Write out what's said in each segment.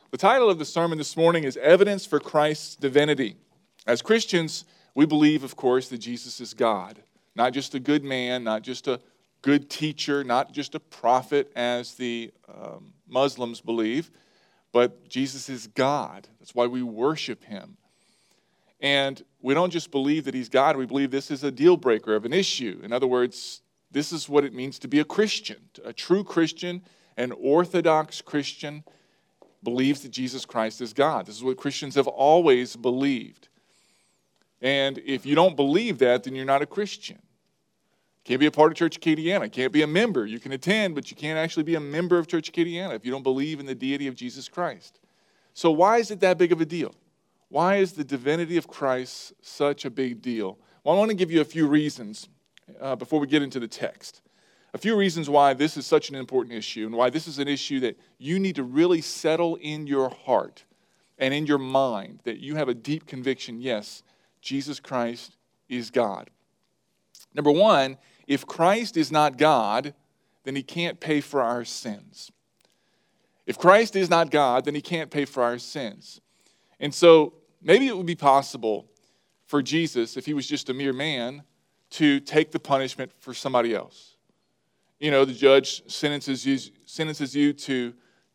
The title of the sermon this morning is Evidence for Christ's Divinity. As Christians, we believe, of course, that Jesus is God. Not just a good man, not just a good teacher, not just a prophet as the Muslims believe, but Jesus is God. That's why we worship him. And we don't just believe that he's God, we believe this is a deal breaker of an issue. In other words, this is what it means to be a Christian. A true Christian, an orthodox Christian, believes that Jesus Christ is God. This is what Christians have always believed. And if you don't believe that, then you're not a Christian. Can't be a part of Church Acadiana. Can't be a member. You can attend, but you can't actually be a member of Church Acadiana if you don't believe in the deity of Jesus Christ. So why is it that big of a deal? Why is the divinity of Christ such a big deal? Well, I want to give you a few reasons before we get into the text. A few reasons why this is such an important issue and why this is an issue that you need to really settle in your heart and in your mind, that you have a deep conviction, yes, Jesus Christ is God. Number one, if Christ is not God, then he can't pay for our sins. If Christ is not God, then he can't pay for our sins. And so maybe it would be possible for Jesus, if he was just a mere man, to take the punishment for somebody else. You know, the judge sentences you to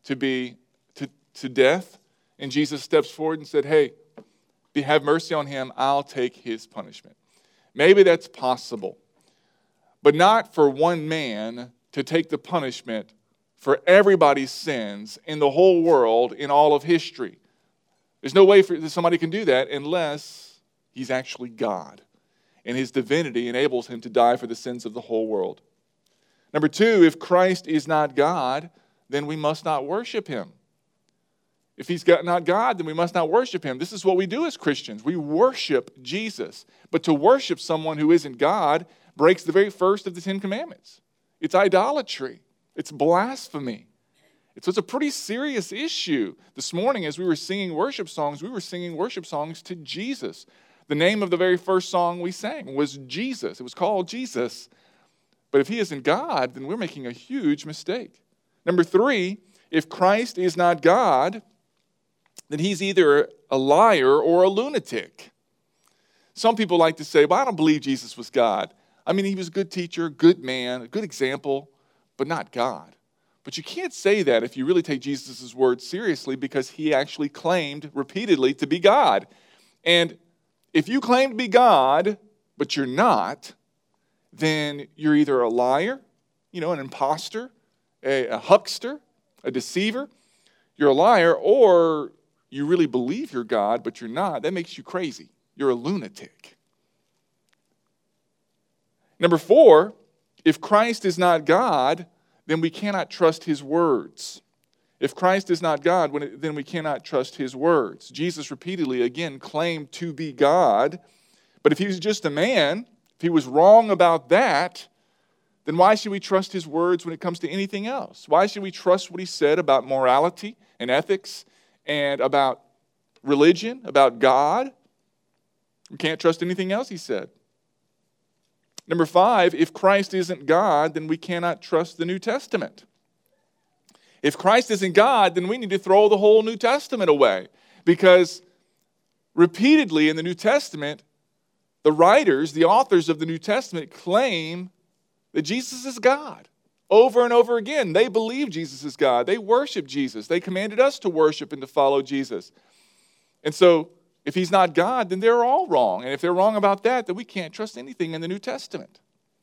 death, and Jesus steps forward and said, hey, have mercy on him, I'll take his punishment. Maybe that's possible, but not for one man to take the punishment for everybody's sins in the whole world, in all of history. There's no way somebody can do that unless he's actually God, and his divinity enables him to die for the sins of the whole world. Number two, if Christ is not God, then we must not worship him. If he's not God, then we must not worship him. This is what we do as Christians. We worship Jesus. But to worship someone who isn't God breaks the very first of the Ten Commandments. It's idolatry. It's blasphemy. So it's a pretty serious issue. This morning, as we were singing worship songs to Jesus. The name of the very first song we sang was Jesus. It was called Jesus. But if he isn't God, then we're making a huge mistake. Number three, if Christ is not God, then he's either a liar or a lunatic. Some people like to say, well, I don't believe Jesus was God. I mean, he was a good teacher, good man, a good example, but not God. But you can't say that if you really take Jesus' word seriously, because he actually claimed repeatedly to be God. And if you claim to be God, but you're not, then you're either a liar, an imposter, a huckster, a deceiver. You're a liar, or you really believe you're God, but you're not. That makes you crazy. You're a lunatic. Number four, if Christ is not God, then we cannot trust his words. If Christ is not God, then we cannot trust his words. Jesus repeatedly, again, claimed to be God, but if he was just a man, if he was wrong about that, then why should we trust his words when it comes to anything else? Why should we trust what he said about morality and ethics and about religion, about God? We can't trust anything else he said. Number five, if Christ isn't God, then we cannot trust the New Testament. If Christ isn't God, then we need to throw the whole New Testament away, because repeatedly in the New Testament, the writers, the authors of the New Testament claim that Jesus is God. Over and over again, they believe Jesus is God. They worship Jesus. They commanded us to worship and to follow Jesus. And so, if he's not God, then they're all wrong. And if they're wrong about that, then we can't trust anything in the New Testament.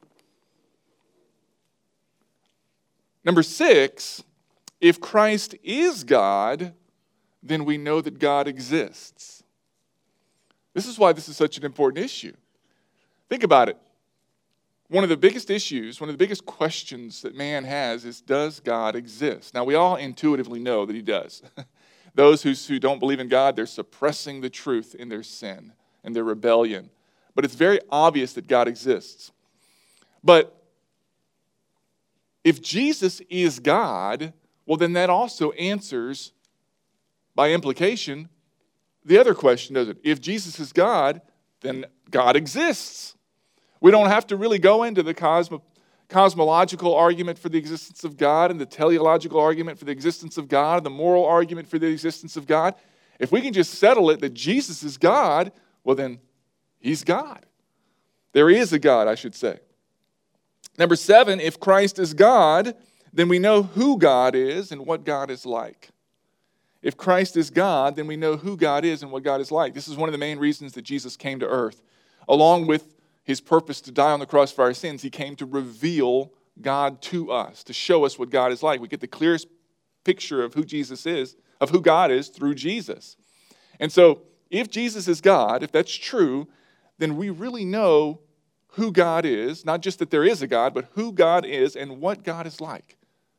Number six, if Christ is God, then we know that God exists. This is why this is such an important issue. Think about it. One of the biggest issues, one of the biggest questions that man has is, does God exist? Now, we all intuitively know that he does. Those who don't believe in God, they're suppressing the truth in their sin and their rebellion. But it's very obvious that God exists. But if Jesus is God, well, then that also answers, by implication, the other question, doesn't it? If Jesus is God, then God exists. We don't have to really go into the cosmological argument for the existence of God and the teleological argument for the existence of God and the moral argument for the existence of God, if we can just settle it that Jesus is God, well then, he's God. There is a God, I should say. Number 7, if Christ is God, then we know who God is and what God is like. If Christ is God, then we know who God is and what God is like. This is one of the main reasons that Jesus came to earth. Along with his purpose to die on the cross for our sins, he came to reveal God to us, to show us what God is like. We get the clearest picture of who Jesus is, of who God is, through Jesus. And so, if Jesus is God, if that's true, then we really know who God is, not just that there is a God, but who God is and what God is like.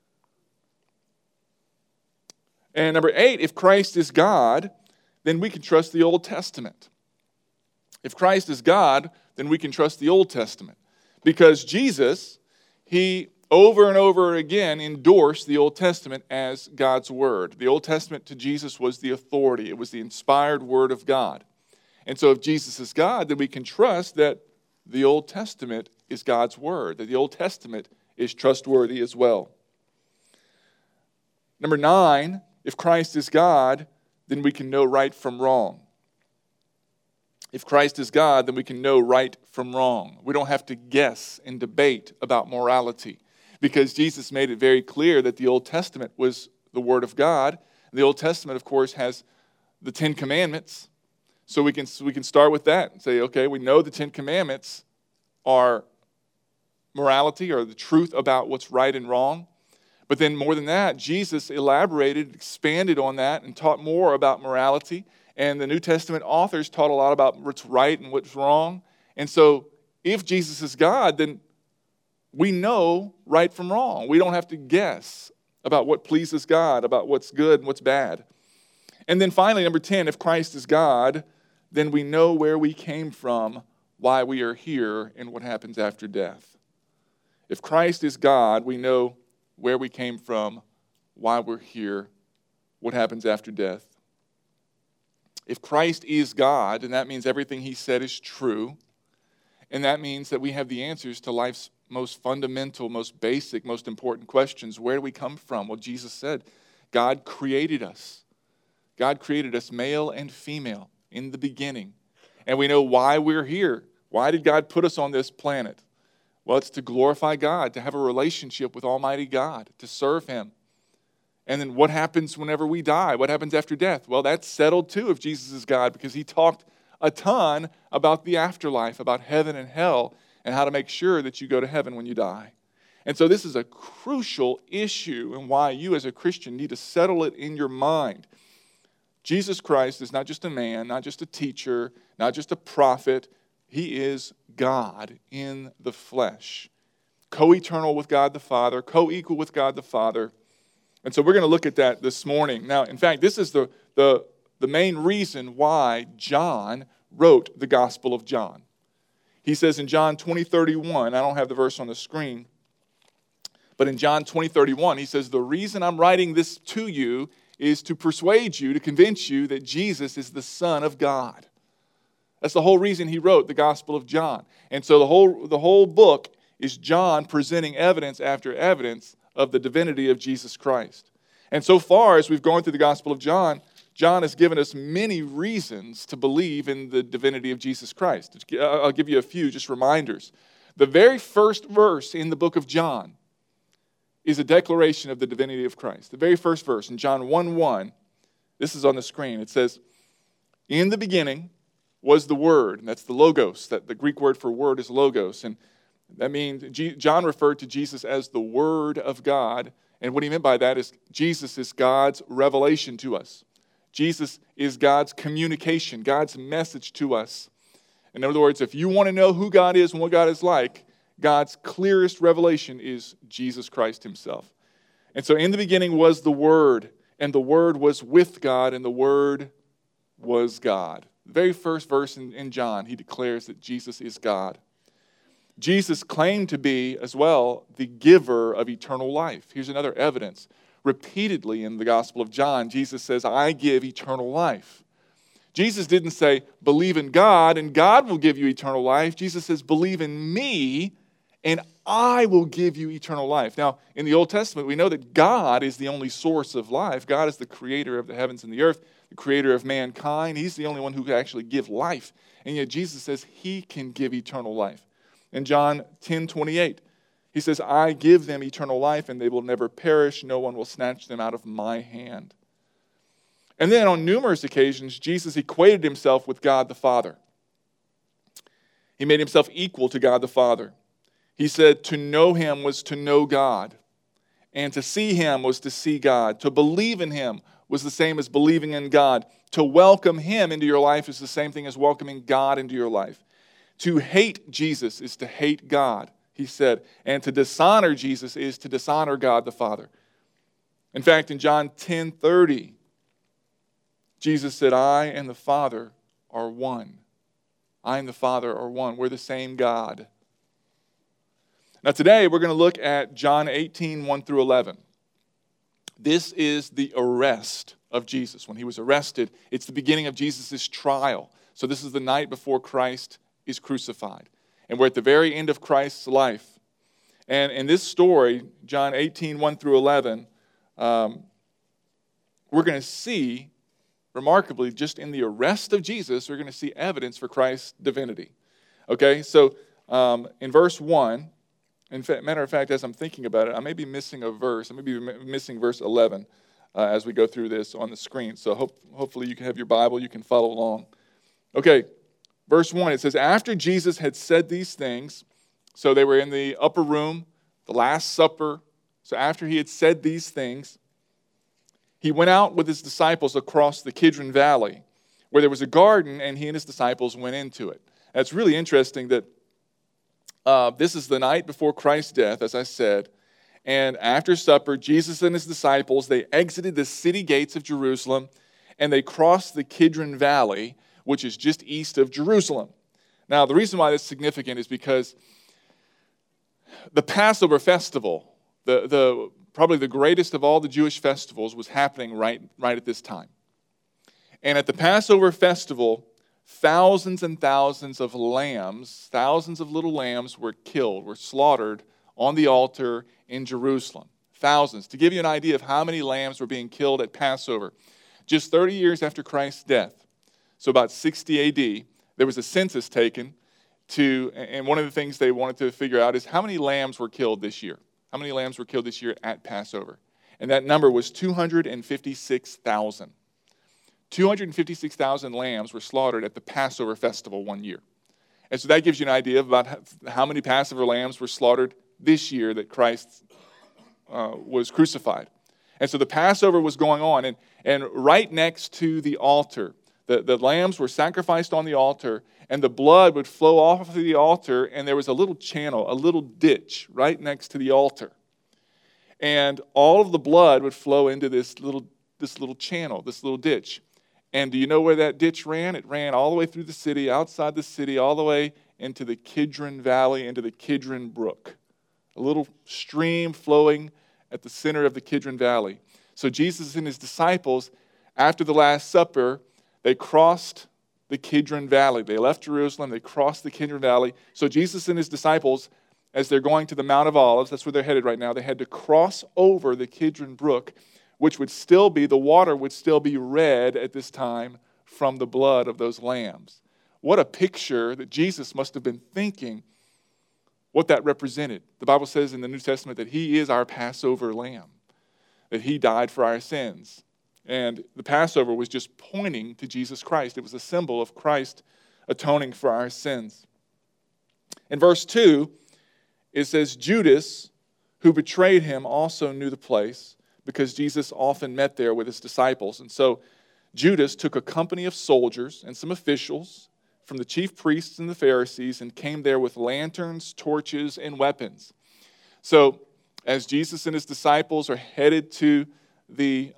And number 8, if Christ is God, then we can trust the Old Testament. If Christ is God, then we can trust the Old Testament. Because Jesus, he over and over again endorsed the Old Testament as God's Word. The Old Testament to Jesus was the authority. It was the inspired Word of God. And so if Jesus is God, then we can trust that the Old Testament is God's Word, that the Old Testament is trustworthy as well. Number 9, if Christ is God, then we can know right from wrong. If Christ is God, then we can know right from wrong. We don't have to guess and debate about morality because Jesus made it very clear that the Old Testament was the Word of God. The Old Testament, of course, has the 10 Commandments. So we can start with that and say, okay, we know the 10 Commandments are morality or the truth about what's right and wrong. But then more than that, Jesus elaborated, expanded on that, and taught more about morality. And the New Testament authors taught a lot about what's right and what's wrong. And so if Jesus is God, then we know right from wrong. We don't have to guess about what pleases God, about what's good and what's bad. And then finally, number 10, if Christ is God, then we know where we came from, why we are here, and what happens after death. If Christ is God, we know where we came from, why we're here, what happens after death. If Christ is God, then that means everything he said is true, and that means that we have the answers to life's most fundamental, most basic, most important questions. Where do we come from? Well, Jesus said, God created us. God created us male and female in the beginning. And we know why we're here. Why did God put us on this planet? Well, it's to glorify God, to have a relationship with Almighty God, to serve him. And then what happens whenever we die? What happens after death? Well, that's settled too if Jesus is God, because he talked a ton about the afterlife, about heaven and hell, and how to make sure that you go to heaven when you die. And so this is a crucial issue and why you as a Christian need to settle it in your mind. Jesus Christ is not just a man, not just a teacher, not just a prophet. He is God in the flesh, co-eternal with God the Father, co-equal with God the Father. And so we're going to look at that this morning. Now, in fact, this is the main reason why John wrote the Gospel of John. He says in John 20:31, I don't have the verse on the screen, but in John 20:31, he says, the reason I'm writing this to you is to persuade you, to convince you that Jesus is the Son of God. That's the whole reason he wrote the Gospel of John. And so the whole book is John presenting evidence after evidence of the divinity of Jesus Christ. And so far as we've gone through the Gospel of John, John has given us many reasons to believe in the divinity of Jesus Christ. I'll give you a few just reminders. The very first verse in the book of John is a declaration of the divinity of Christ. The very first verse in John 1:1, this is on the screen. It says, in the beginning was the Word, and that's the Logos. That the Greek word for word is Logos. And that means John referred to Jesus as the Word of God. And what he meant by that is Jesus is God's revelation to us. Jesus is God's communication, God's message to us. In other words, if you want to know who God is and what God is like, God's clearest revelation is Jesus Christ himself. And so in the beginning was the Word, and the Word was with God, and the Word was God. The very first verse in John, he declares that Jesus is God. Jesus claimed to be, as well, the giver of eternal life. Here's another evidence. Repeatedly in the Gospel of John, Jesus says, I give eternal life. Jesus didn't say, believe in God, and God will give you eternal life. Jesus says, believe in me, and I will give you eternal life. Now, in the Old Testament, we know that God is the only source of life. God is the creator of the heavens and the earth, the creator of mankind. He's the only one who can actually give life. And yet Jesus says he can give eternal life. In John 10:28, he says, I give them eternal life, and they will never perish. No one will snatch them out of my hand. And then on numerous occasions, Jesus equated himself with God the Father. He made himself equal to God the Father. He said to know him was to know God, and to see him was to see God. To believe in him was the same as believing in God. To welcome him into your life is the same thing as welcoming God into your life. To hate Jesus is to hate God, he said, and to dishonor Jesus is to dishonor God the Father. In fact, in John 10:30, Jesus said, I and the Father are one. I and the Father are one. We're the same God. Now today we're going to look at John 18:1-11. This is the arrest of Jesus. When he was arrested, it's the beginning of Jesus' trial. So this is the night before Christ is crucified. And we're at the very end of Christ's life. And in this story, John 18:1-11, we're going to see, remarkably, just in the arrest of Jesus, we're going to see evidence for Christ's divinity. Okay, so in verse 1, matter of fact, as I'm thinking about it, I may be missing a verse. I may be missing verse 11 as we go through this on the screen. So hopefully you can have your Bible, you can follow along. Okay, verse 1, it says, after Jesus had said these things, so they were in the upper room, the Last Supper. So after he had said these things, he went out with his disciples across the Kidron Valley, where there was a garden, and he and his disciples went into it. And it's really interesting that this is the night before Christ's death, as I said. And after supper, Jesus and his disciples, they exited the city gates of Jerusalem, and they crossed the Kidron Valley, which is just east of Jerusalem. Now, the reason why that's significant is because the Passover festival, probably the greatest of all the Jewish festivals, was happening right at this time. And at the Passover festival, thousands and thousands of lambs, thousands of little lambs were killed, were slaughtered on the altar in Jerusalem. Thousands. To give you an idea of how many lambs were being killed at Passover, just 30 years after Christ's death, so about 60 AD, there was a census taken and one of the things they wanted to figure out is how many lambs were killed this year. How many lambs were killed this year at Passover? And that number was 256,000. 256,000 lambs were slaughtered at the Passover festival one year. And so that gives you an idea of about how many Passover lambs were slaughtered this year that Christ was crucified. And so the Passover was going on, and right next to the altar, the lambs were sacrificed on the altar, and the blood would flow off of the altar, and there was a little channel, a little ditch right next to the altar. And all of the blood would flow into this little channel, this little ditch. And do you know where that ditch ran? It ran all the way through the city, outside the city, all the way into the Kidron Valley, into the Kidron Brook. A little stream flowing at the center of the Kidron Valley. So Jesus and his disciples, after the Last Supper, they crossed the Kidron Valley. They left Jerusalem, they crossed the Kidron Valley. So Jesus and his disciples, as they're going to the Mount of Olives, that's where they're headed right now, they had to cross over the Kidron Brook, which would still be, the water would still be red at this time from the blood of those lambs. What a picture that Jesus must have been thinking what that represented. The Bible says in the New Testament that he is our Passover lamb, that he died for our sins. And the Passover was just pointing to Jesus Christ. It was a symbol of Christ atoning for our sins. In verse 2, it says, Judas, who betrayed him, also knew the place, because Jesus often met there with his disciples. And so Judas took a company of soldiers and some officials from the chief priests and the Pharisees and came there with lanterns, torches, and weapons. So as Jesus and his disciples are headed to the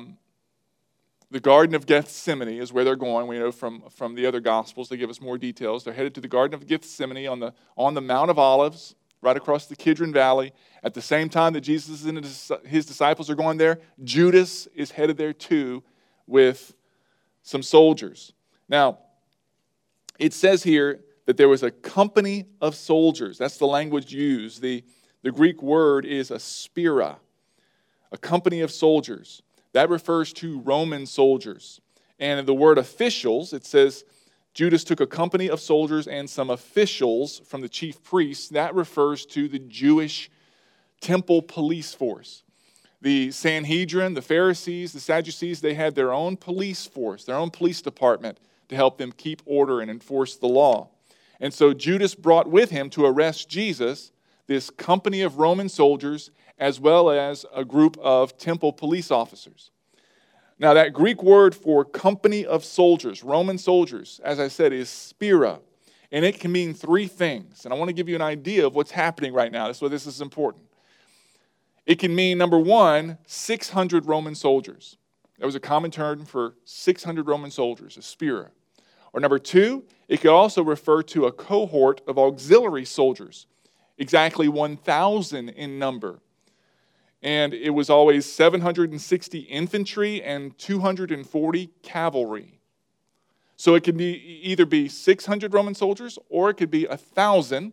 Garden of Gethsemane is where they're going. We know from the other Gospels, they give us more details. They're headed to the Garden of Gethsemane on the Mount of Olives, right across the Kidron Valley. At the same time that Jesus and his disciples are going there, Judas is headed there too with some soldiers. Now, it says here that there was a company of soldiers. That's the language used. The Greek word is a spira, a company of soldiers. That refers to Roman soldiers. And in the word officials, it says, Judas took a company of soldiers and some officials from the chief priests. That refers to the Jewish temple police force. The Sanhedrin, the Pharisees, the Sadducees, they had their own police force, their own police department to help them keep order and enforce the law. And so Judas brought with him to arrest Jesus this company of Roman soldiers as well as a group of temple police officers. Now that Greek word for company of soldiers, Roman soldiers, as I said, is spira. And it can mean three things. And I want to give you an idea of what's happening right now. That's why this is important. It can mean, number one, 600 Roman soldiers. That was a common term for 600 Roman soldiers, a spira. Or number two, it could also refer to a cohort of auxiliary soldiers, exactly 1,000 in number. And it was always 760 infantry and 240 cavalry. So it could either be 600 Roman soldiers or it could be 1,000,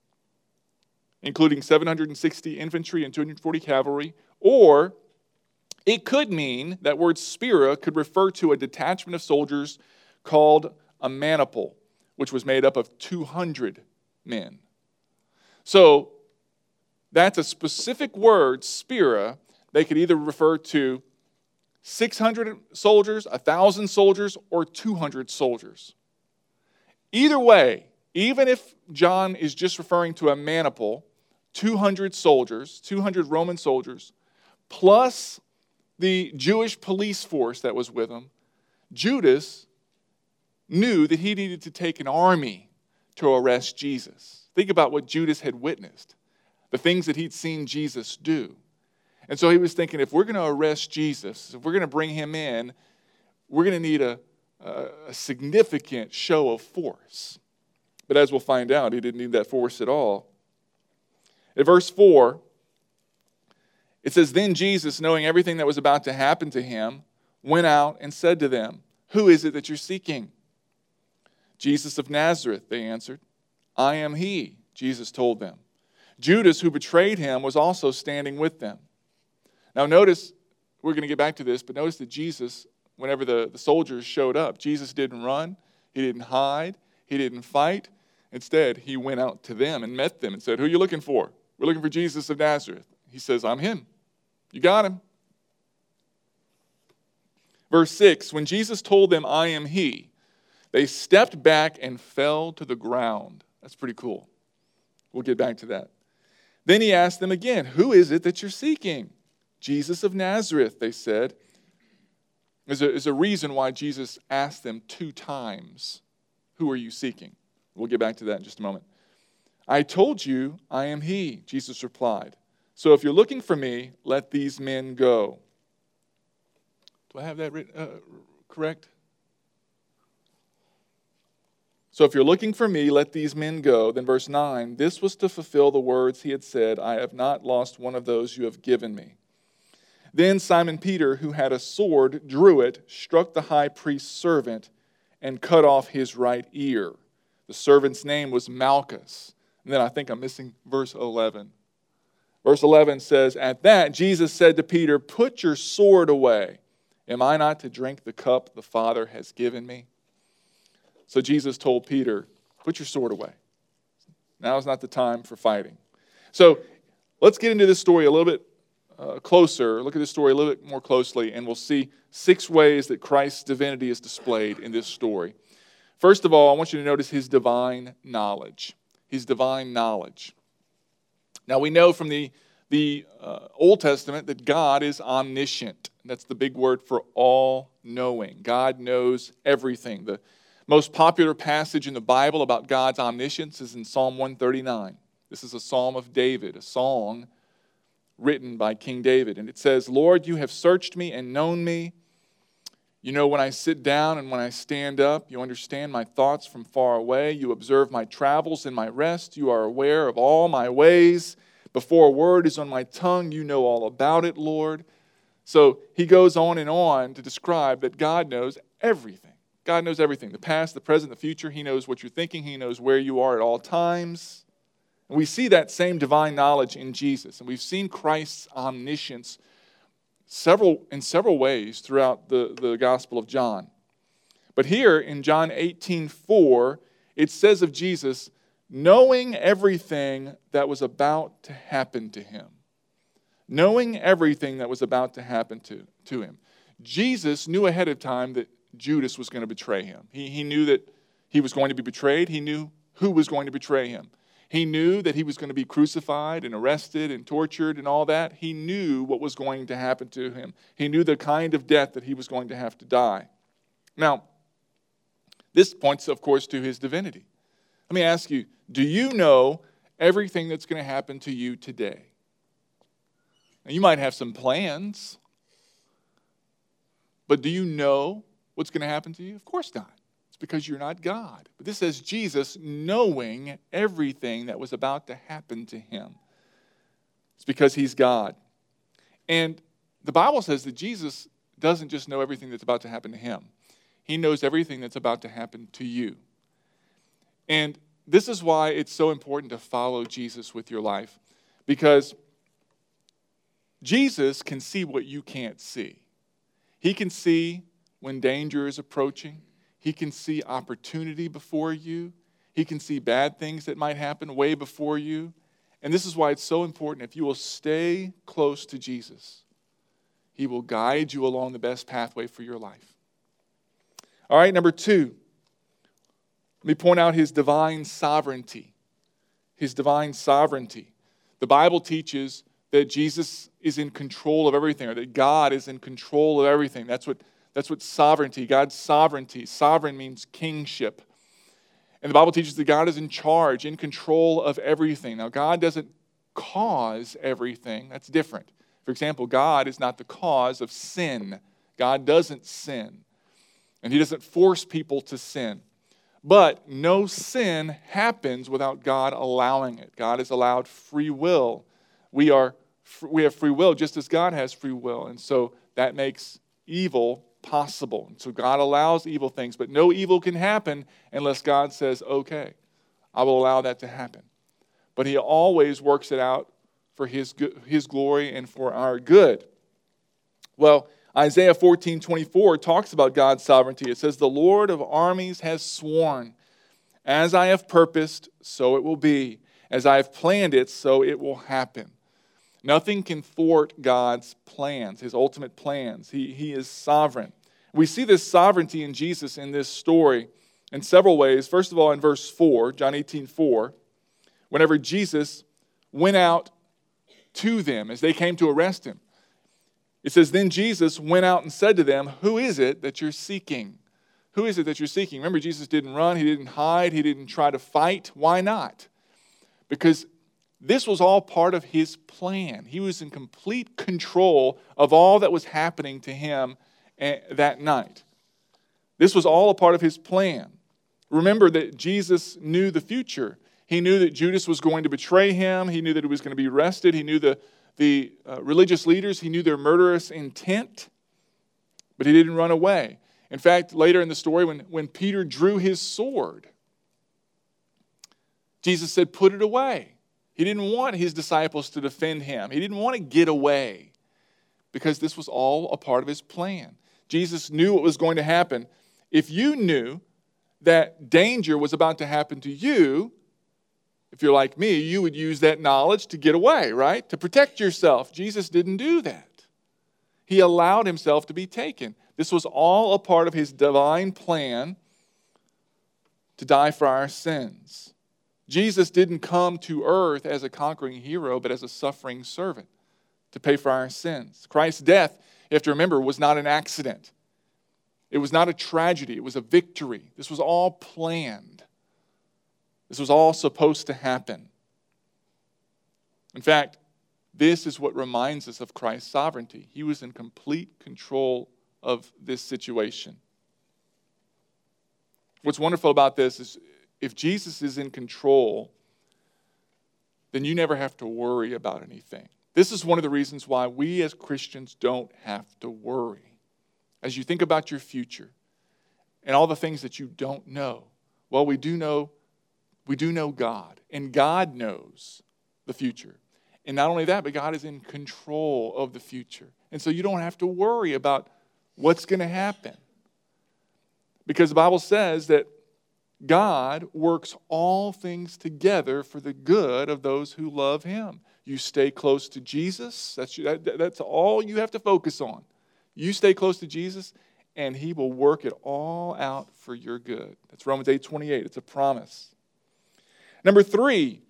including 760 infantry and 240 cavalry, or it could mean, that word spira could refer to a detachment of soldiers called a maniple, which was made up of 200 men. So that's a specific word, spira. They could either refer to 600 soldiers, 1,000 soldiers, or 200 soldiers. Either way, even if John is just referring to a maniple, 200 soldiers, 200 Roman soldiers, plus the Jewish police force that was with him, Judas knew that he needed to take an army to arrest Jesus. Think about what Judas had witnessed, the things that he'd seen Jesus do. And so he was thinking, if we're going to arrest Jesus, if we're going to bring him in, we're going to need a significant show of force. But as we'll find out, he didn't need that force at all. In verse 4, it says, Then Jesus, knowing everything that was about to happen to him, went out and said to them, Who is it that you're seeking? Jesus of Nazareth, they answered. I am he, Jesus told them. Judas, who betrayed him, was also standing with them. Now notice, we're going to get back to this, but notice that Jesus, whenever the soldiers showed up, Jesus didn't run, he didn't hide, he didn't fight. Instead, he went out to them and met them and said, Who are you looking for? We're looking for Jesus of Nazareth. He says, I'm him. You got him. Verse 6, when Jesus told them, I am he, they stepped back and fell to the ground. That's pretty cool. We'll get back to that. Then he asked them again, Who is it that you're seeking? Jesus of Nazareth, they said. There's a reason why Jesus asked them 2 times, Who are you seeking? We'll get back to that in just a moment. I told you I am he, Jesus replied. So if you're looking for me, let these men go. Do I have that correct? So if you're looking for me, let these men go. Then verse 9, this was to fulfill the words he had said, I have not lost one of those you have given me. Then Simon Peter, who had a sword, drew it, struck the high priest's servant, and cut off his right ear. The servant's name was Malchus. And then I think I'm missing verse 11. Verse 11 says, At that Jesus said to Peter, Put your sword away. Am I not to drink the cup the Father has given me? So Jesus told Peter, Put your sword away. Now is not the time for fighting. So let's get into this story a little bit closer. Look at this story a little bit more closely, and we'll see 6 ways that Christ's divinity is displayed in this story. First of all, I want you to notice his divine knowledge. His divine knowledge. Now we know from the Old Testament that God is omniscient. That's the big word for all-knowing. God knows everything. The most popular passage in the Bible about God's omniscience is in Psalm 139. This is a psalm of David, a song written by King David. And it says, Lord, you have searched me and known me. You know when I sit down and when I stand up. You understand my thoughts from far away. You observe my travels and my rest. You are aware of all my ways. Before a word is on my tongue, you know all about it, Lord. So he goes on and on to describe that God knows everything. God knows everything. The past, the present, the future. He knows what you're thinking. He knows where you are at all times. And we see that same divine knowledge in Jesus. And we've seen Christ's omniscience in several ways throughout the Gospel of John. But here in John 18:4, it says of Jesus, knowing everything that was about to happen to him. Knowing everything that was about to happen to him. Jesus knew ahead of time that Judas was going to betray him. He knew that he was going to be betrayed. He knew who was going to betray him. He knew that he was going to be crucified and arrested and tortured and all that. He knew what was going to happen to him. He knew the kind of death that he was going to have to die. Now, this points, of course, to his divinity. Let me ask you, do you know everything that's going to happen to you today? Now, you might have some plans, but do you know what's going to happen to you? Of course not. It's because you're not God. But this says Jesus knowing everything that was about to happen to him. It's because he's God. And the Bible says that Jesus doesn't just know everything that's about to happen to him. He knows everything that's about to happen to you. And this is why it's so important to follow Jesus with your life. Because Jesus can see what you can't see. He can see when danger is approaching. He can see opportunity before you. He can see bad things that might happen way before you. And this is why it's so important. If you will stay close to Jesus, he will guide you along the best pathway for your life. All right, number 2. Let me point out his divine sovereignty. His divine sovereignty. The Bible teaches that Jesus is in control of everything, or that God is in control of everything. That's what sovereignty, God's sovereignty. Sovereign means kingship. And the Bible teaches that God is in charge, in control of everything. Now, God doesn't cause everything. That's different. For example, God is not the cause of sin. God doesn't sin. And he doesn't force people to sin. But no sin happens without God allowing it. God has allowed free will. We have free will just as God has free will. And so that makes evil possible. And so God allows evil things, but no evil can happen unless God says, okay, I will allow that to happen. But he always works it out for his glory and for our good. Well, Isaiah 14:24 talks about God's sovereignty. It says, the Lord of armies has sworn, as I have purposed, so it will be. As I have planned it, so it will happen. Nothing can thwart God's plans, his ultimate plans. He is sovereign. We see this sovereignty in Jesus in this story in several ways. First of all, in verse 4, John 18:4, whenever Jesus went out to them as they came to arrest him, it says, then Jesus went out and said to them, who is it that you're seeking? Who is it that you're seeking? Remember, Jesus didn't run, he didn't hide, he didn't try to fight. Why not? Because this was all part of his plan. He was in complete control of all that was happening to him that night. This was all a part of his plan. Remember that Jesus knew the future. He knew that Judas was going to betray him. He knew that he was going to be arrested. He knew the religious leaders. He knew their murderous intent, but he didn't run away. In fact, later in the story, when Peter drew his sword, Jesus said, put it away. He didn't want his disciples to defend him. He didn't want to get away because this was all a part of his plan. Jesus knew what was going to happen. If you knew that danger was about to happen to you, if you're like me, you would use that knowledge to get away, right? To protect yourself. Jesus didn't do that. He allowed himself to be taken. This was all a part of his divine plan to die for our sins. Jesus didn't come to earth as a conquering hero, but as a suffering servant to pay for our sins. Christ's death, you have to remember, was not an accident. It was not a tragedy. It was a victory. This was all planned. This was all supposed to happen. In fact, this is what reminds us of Christ's sovereignty. He was in complete control of this situation. What's wonderful about this is if Jesus is in control, then you never have to worry about anything. This is one of the reasons why we as Christians don't have to worry. As you think about your future, and all the things that you don't know? Well, we do know God, and God knows the future. And not only that, but God is in control of the future. And so you don't have to worry about what's going to happen. Because the Bible says that God works all things together for the good of those who love Him. You stay close to Jesus. That's all you have to focus on. You stay close to Jesus, and He will work it all out for your good. That's Romans 8:28. It's a promise. Number 3,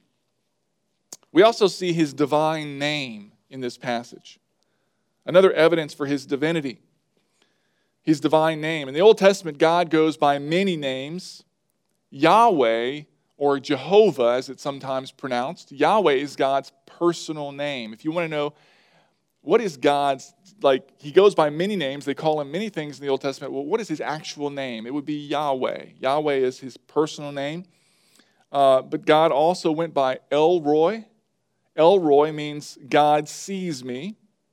we also see His divine name in this passage. Another evidence for His divinity. His divine name. In the Old Testament, God goes by many names. Yahweh, or Jehovah as it's sometimes pronounced, Yahweh is God's personal name. If you want to know what is God's, He goes by many names. They call Him many things in the Old Testament. Well, what is His actual name? It would be Yahweh. Yahweh is His personal name. But God also went by El Roi. El Roi means God sees me.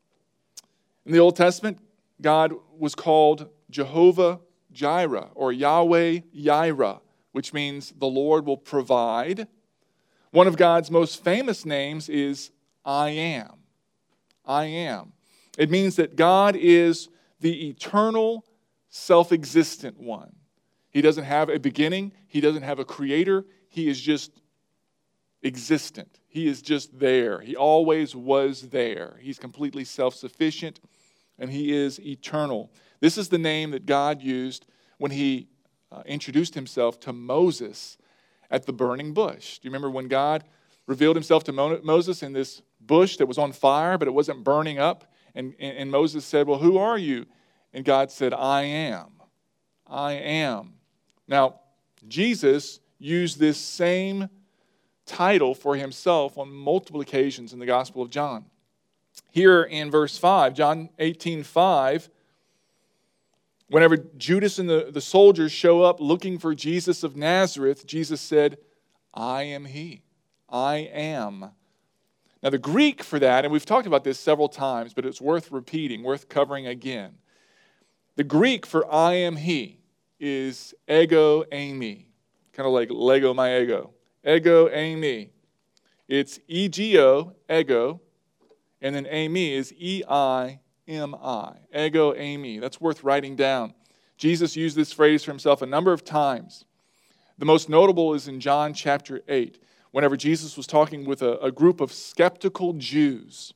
In the Old Testament, God was called Jehovah Jireh, or Yahweh Yireh, which means the Lord will provide. One of God's most famous names is I Am. I Am. It means that God is the eternal, self-existent one. He doesn't have a beginning. He doesn't have a creator. He is just existent. He is just there. He always was there. He's completely self-sufficient, and He is eternal. This is the name that God used when He introduced Himself to Moses at the burning bush. Do you remember when God revealed Himself to Moses in this bush that was on fire, but it wasn't burning up? And Moses said, well, who are you? And God said, I am. I am. Now, Jesus used this same title for Himself on multiple occasions in the Gospel of John. Here in verse 5, John 18:5, whenever Judas and the soldiers show up looking for Jesus of Nazareth, Jesus said, I am He. I am. Now the Greek for that, and we've talked about this several times, but it's worth repeating, worth covering again. The Greek for I am He is ego eimi, kind of like Lego my ego. Ego eimi. It's ego, ego, and then eimi is E-I-M-I. Ego eimi. That's worth writing down. Jesus used this phrase for Himself a number of times. The most notable is in John chapter 8, whenever Jesus was talking with a group of skeptical Jews.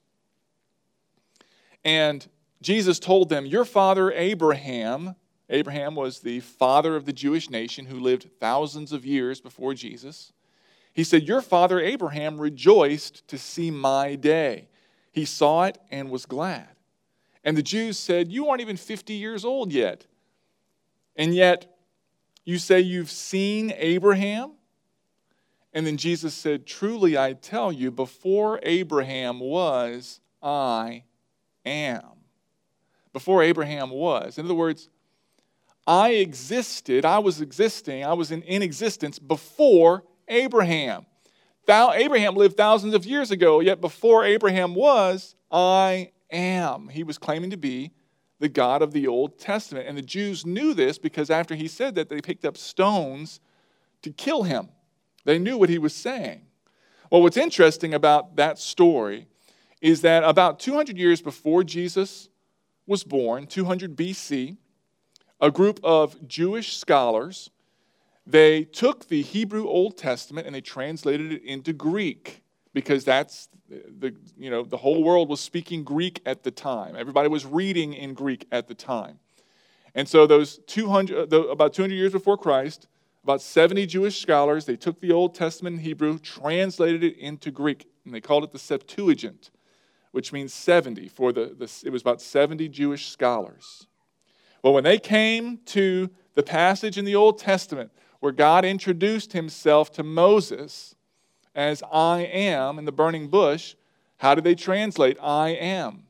And Jesus told them, your father Abraham was the father of the Jewish nation who lived thousands of years before Jesus. He said, your father Abraham rejoiced to see my day. He saw it and was glad. And the Jews said, you aren't even 50 years old yet. And yet, you say you've seen Abraham? And then Jesus said, truly I tell you, before Abraham was, I am. Before Abraham was. In other words, I was in existence before Abraham. Abraham lived thousands of years ago, yet before Abraham was, I am. He was claiming to be the God of the Old Testament. And the Jews knew this because after he said that, they picked up stones to kill him. They knew what he was saying. Well, what's interesting about that story is that about 200 years before Jesus was born, 200 BC, a group of Jewish scholars, they took the Hebrew Old Testament and they translated it into Greek because that's the whole world was speaking Greek at the time. Everybody was reading in Greek at the time. And so about 200 years before Christ, about 70 Jewish scholars, they took the Old Testament in Hebrew, translated it into Greek, and they called it the Septuagint, which means 70. It was about 70 Jewish scholars. Well, when they came to the passage in the Old Testament where God introduced Himself to Moses as I am in the burning bush, how did they translate I am?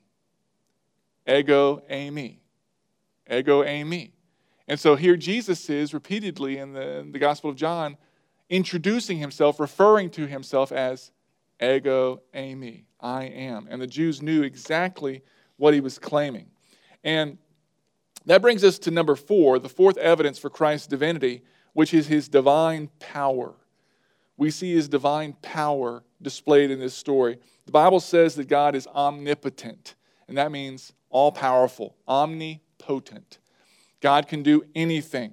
Ego eimi. Ego eimi. And so here Jesus is repeatedly in the Gospel of John introducing Himself, referring to Himself as ego eimi. I am. And the Jews knew exactly what He was claiming. And That brings us to number 4, the fourth evidence for Christ's divinity, which is his divine power. We see his divine power displayed in this story. The Bible says that God is omnipotent, and that means all-powerful, omnipotent. God can do anything.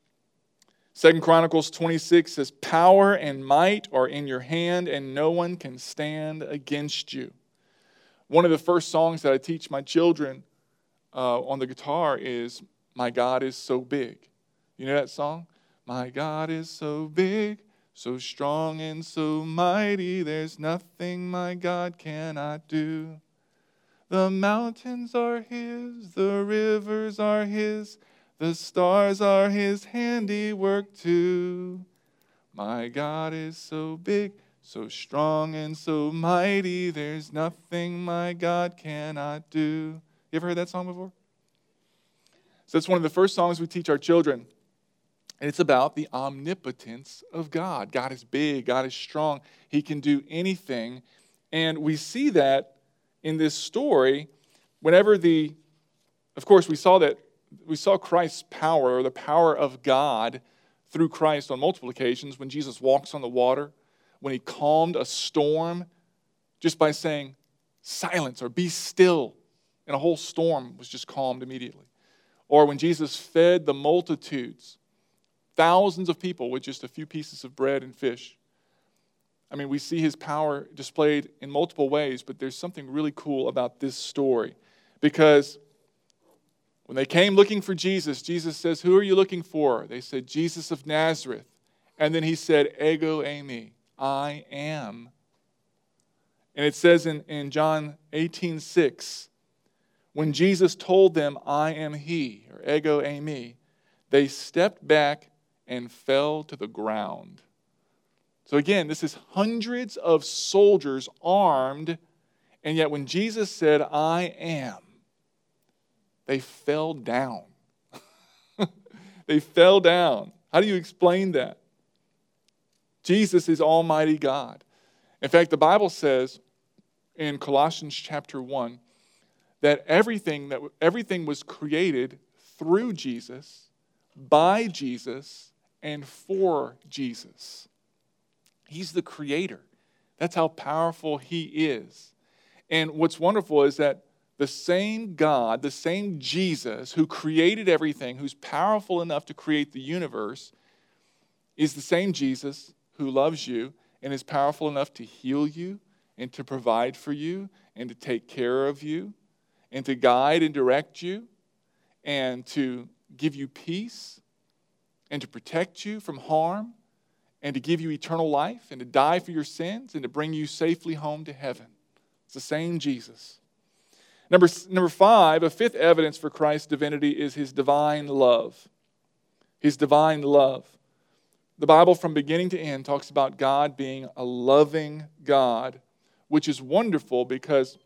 2 Chronicles 26 says, "Power and might are in your hand, and no one can stand against you." One of the first songs that I teach my children on the guitar is, "My God is so big." You know that song? My God is so big, so strong and so mighty, there's nothing my God cannot do. The mountains are his, the rivers are his, the stars are his handiwork too. My God is so big, so strong and so mighty, there's nothing my God cannot do. You ever heard that song before? So that's one of the first songs we teach our children. And it's about the omnipotence of God. God is big. God is strong. He can do anything. And we see that in this story whenever of course, we saw Christ's power, or the power of God through Christ on multiple occasions when Jesus walks on the water, when he calmed a storm just by saying, "Silence," or "Be still," and a whole storm was just calmed immediately. Or when Jesus fed the multitudes, thousands of people with just a few pieces of bread and fish. I mean, we see his power displayed in multiple ways, but there's something really cool about this story. Because when they came looking for Jesus, Jesus says, "Who are you looking for?" They said, "Jesus of Nazareth." And then he said, "Ego eimi," I am. And it says in John 18:6, when Jesus told them, "I am he," or "Ego eimi," they stepped back and fell to the ground. So again, this is hundreds of soldiers armed, and yet when Jesus said, "I am," they fell down. They fell down. How do you explain that? Jesus is Almighty God. In fact, the Bible says in Colossians chapter 1 that everything was created through Jesus, by Jesus, and for Jesus. He's the creator. That's how powerful he is. And what's wonderful is that the same God, the same Jesus who created everything, who's powerful enough to create the universe, is the same Jesus who loves you and is powerful enough to heal you and to provide for you and to take care of you and to guide and direct you and to give you peace and to protect you from harm and to give you eternal life and to die for your sins and to bring you safely home to heaven. It's the same Jesus. Number 5, a fifth evidence for Christ's divinity is his divine love. His divine love. The Bible from beginning to end talks about God being a loving God, which is wonderful because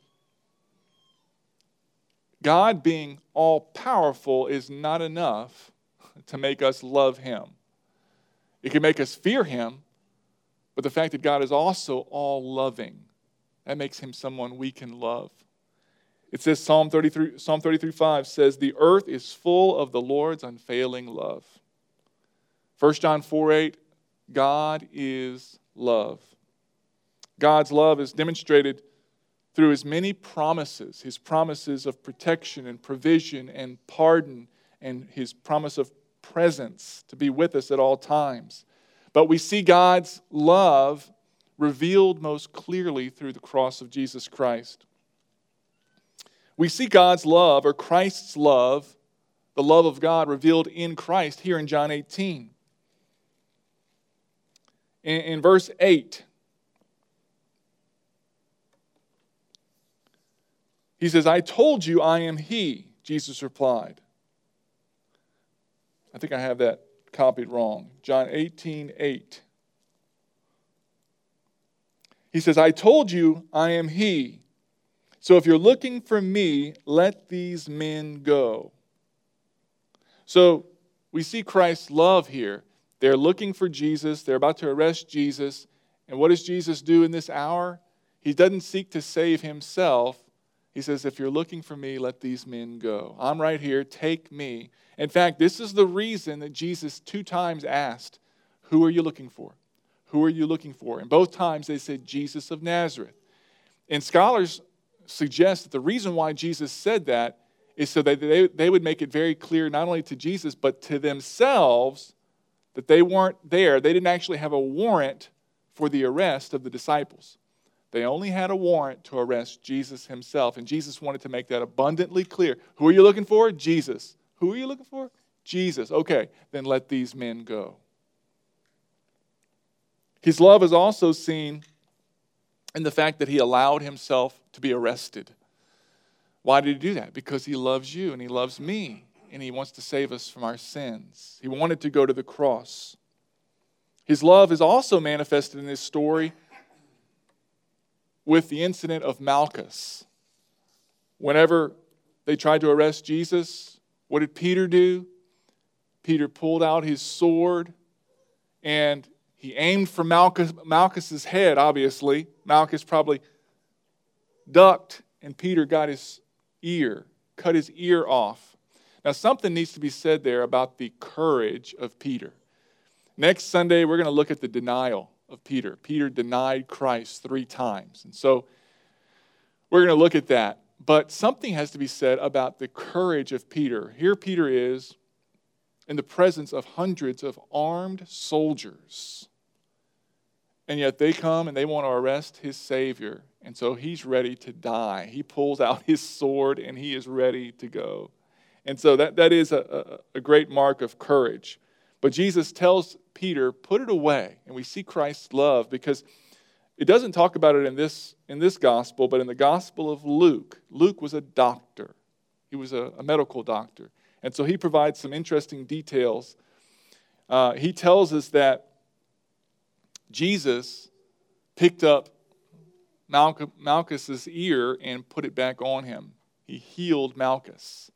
God being all-powerful is not enough to make us love him. It can make us fear him, but the fact that God is also all-loving, that makes him someone we can love. It says, Psalm 33:5 says, "The earth is full of the Lord's unfailing love." 1 John 4:8, God is love. God's love is demonstrated through his many promises, his promises of protection and provision and pardon, and his promise of presence to be with us at all times. But we see God's love revealed most clearly through the cross of Jesus Christ. We see God's love, or Christ's love, the love of God revealed in Christ here in John 18. In verse 8, he says, "I told you I am he," Jesus replied. I think I have that copied wrong. John 18:8. He says, "I told you I am he. So if you're looking for me, let these men go." So we see Christ's love here. They're looking for Jesus. They're about to arrest Jesus. And what does Jesus do in this hour? He doesn't seek to save himself. He says, if you're looking for me, let these men go. I'm right here. Take me. In fact, this is the reason that Jesus 2 times asked, who are you looking for? Who are you looking for? And both times they said, Jesus of Nazareth. And scholars suggest that the reason why Jesus said that is so that they would make it very clear, not only to Jesus, but to themselves, that they weren't there. They didn't actually have a warrant for the arrest of the disciples. They only had a warrant to arrest Jesus himself. And Jesus wanted to make that abundantly clear. Who are you looking for? Jesus. Who are you looking for? Jesus. Okay, then let these men go. His love is also seen in the fact that he allowed himself to be arrested. Why did he do that? Because he loves you and he loves me. And he wants to save us from our sins. He wanted to go to the cross. His love is also manifested in this story with the incident of Malchus. Whenever they tried to arrest Jesus, what did Peter do? Peter pulled out his sword and he aimed for Malchus's head, obviously. Malchus probably ducked and Peter got his ear, cut his ear off. Now, something needs to be said there about the courage of Peter. Next Sunday, we're going to look at the denial of Peter. Peter denied Christ 3 times. And so we're going to look at that. But something has to be said about the courage of Peter. Here Peter is in the presence of hundreds of armed soldiers. And yet they come and they want to arrest his Savior. And so he's ready to die. He pulls out his sword and he is ready to go. And so that is a great mark of courage. But Jesus tells Peter, put it away. And we see Christ's love because it doesn't talk about it in this gospel, but in the gospel of Luke. Luke was a doctor. He was a medical doctor. And so he provides some interesting details. He tells us that Jesus picked up Malchus's ear and put it back on him. He healed Malchus.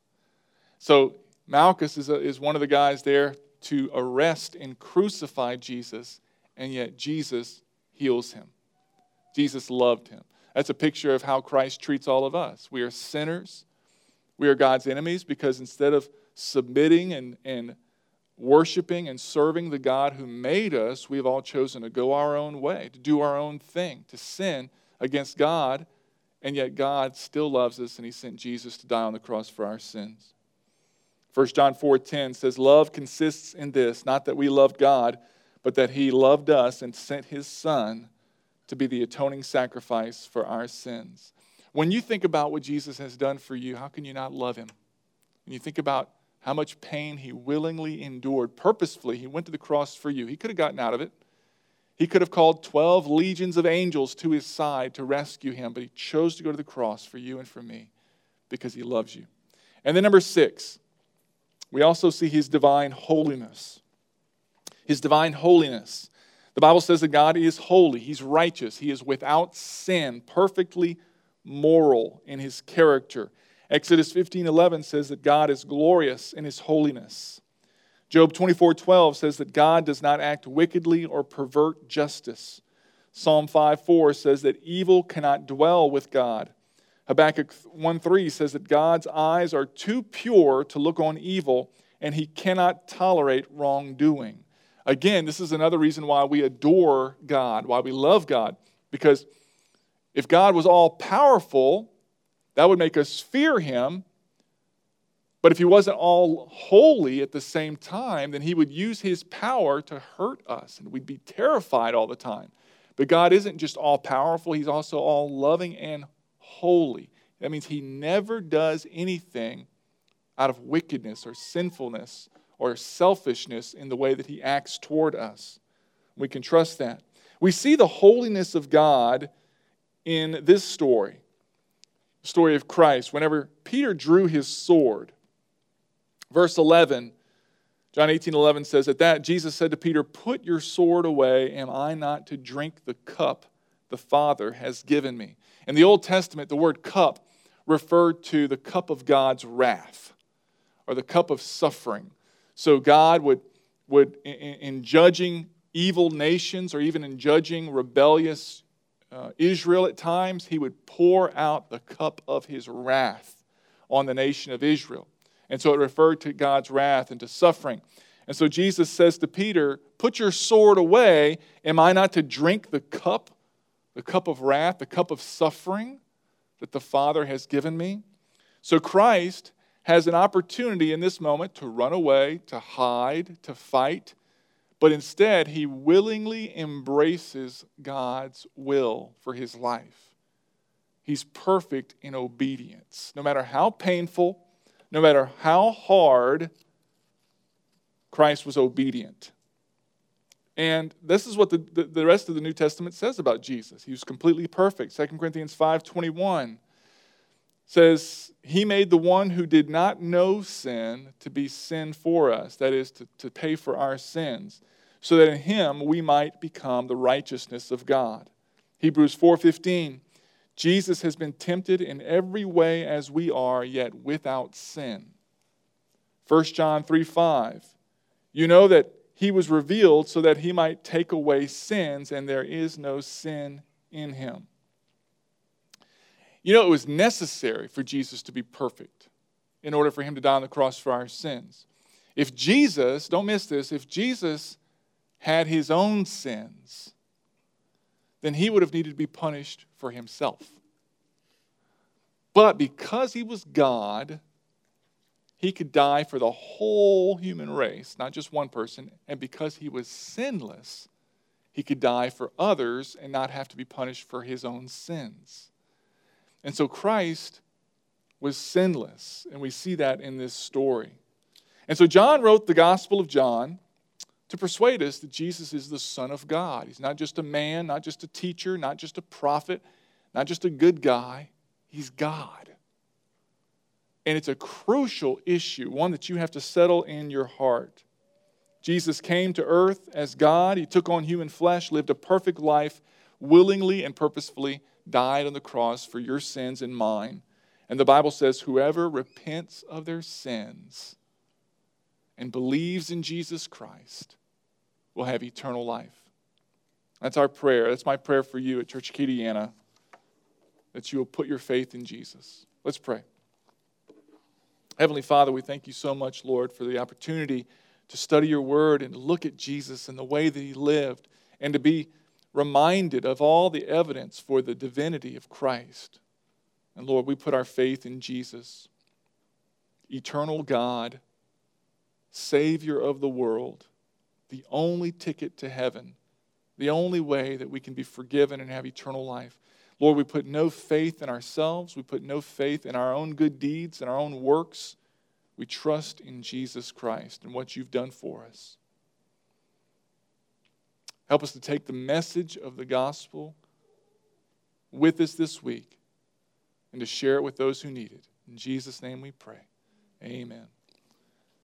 So Malchus is one of the guys there to arrest and crucify Jesus, and yet Jesus heals him. Jesus loved him. That's a picture of how Christ treats all of us. We are sinners. We are God's enemies because instead of submitting and worshiping and serving the God who made us, we've all chosen to go our own way, to do our own thing, to sin against God, and yet God still loves us, and he sent Jesus to die on the cross for our sins. 1 John 4:10 says, love consists in this, not that we loved God, but that he loved us and sent his Son to be the atoning sacrifice for our sins. When you think about what Jesus has done for you, how can you not love him? When you think about how much pain he willingly endured, purposefully, he went to the cross for you. He could have gotten out of it. He could have called 12 legions of angels to his side to rescue him, but he chose to go to the cross for you and for me because he loves you. And then number 6, we also see his divine holiness. His divine holiness. The Bible says that God is holy. He's righteous. He is without sin, perfectly moral in his character. Exodus 15:11 says that God is glorious in his holiness. Job 24:12 says that God does not act wickedly or pervert justice. Psalm 5:4 says that evil cannot dwell with God. Habakkuk 1:3 says that God's eyes are too pure to look on evil, and he cannot tolerate wrongdoing. Again, this is another reason why we adore God, why we love God. Because if God was all powerful, that would make us fear him. But if he wasn't all holy at the same time, then he would use his power to hurt us, and we'd be terrified all the time. But God isn't just all powerful, he's also all loving and holy. That means he never does anything out of wickedness or sinfulness or selfishness in the way that he acts toward us. We can trust that. We see the holiness of God in this story, the story of Christ. Whenever Peter drew his sword, verse 11, John 18:11 says, at that Jesus said to Peter, put your sword away. Am I not to drink the cup the Father has given me? In the Old Testament, the word cup referred to the cup of God's wrath or the cup of suffering. So God would in judging evil nations or even in judging rebellious Israel at times, he would pour out the cup of his wrath on the nation of Israel. And so it referred to God's wrath and to suffering. And so Jesus says to Peter, put your sword away. Am I not to drink the cup of wrath, the cup of suffering that the Father has given me? So Christ has an opportunity in this moment to run away, to hide, to fight. But instead, he willingly embraces God's will for his life. He's perfect in obedience. No matter how painful, no matter how hard, Christ was obedient. And this is what the rest of the New Testament says about Jesus. He was completely perfect. 2 Corinthians 5:21 says, he made the one who did not know sin to be sin for us, that is, to pay for our sins, so that in him we might become the righteousness of God. Hebrews 4:15, Jesus has been tempted in every way as we are, yet without sin. 1 John 3:5, you know that he was revealed so that he might take away sins, and there is no sin in him. You know, it was necessary for Jesus to be perfect in order for him to die on the cross for our sins. If Jesus, don't miss this, if Jesus had his own sins, then he would have needed to be punished for himself. But because he was God, he could die for the whole human race, not just one person. And because he was sinless, he could die for others and not have to be punished for his own sins. And so Christ was sinless, and we see that in this story. And so John wrote the Gospel of John to persuade us that Jesus is the Son of God. He's not just a man, not just a teacher, not just a prophet, not just a good guy. He's God. And it's a crucial issue, one that you have to settle in your heart. Jesus came to earth as God. He took on human flesh, lived a perfect life, willingly and purposefully died on the cross for your sins and mine. And the Bible says, whoever repents of their sins and believes in Jesus Christ will have eternal life. That's our prayer. That's my prayer for you at Church Acadiana, that you will put your faith in Jesus. Let's pray. Heavenly Father, we thank you so much, Lord, for the opportunity to study your word and to look at Jesus and the way that he lived and to be reminded of all the evidence for the divinity of Christ. And Lord, we put our faith in Jesus, eternal God, Savior of the world, the only ticket to heaven, the only way that we can be forgiven and have eternal life. Lord, we put no faith in ourselves. We put no faith in our own good deeds and our own works. We trust in Jesus Christ and what you've done for us. Help us to take the message of the gospel with us this week and to share it with those who need it. In Jesus' name we pray. Amen.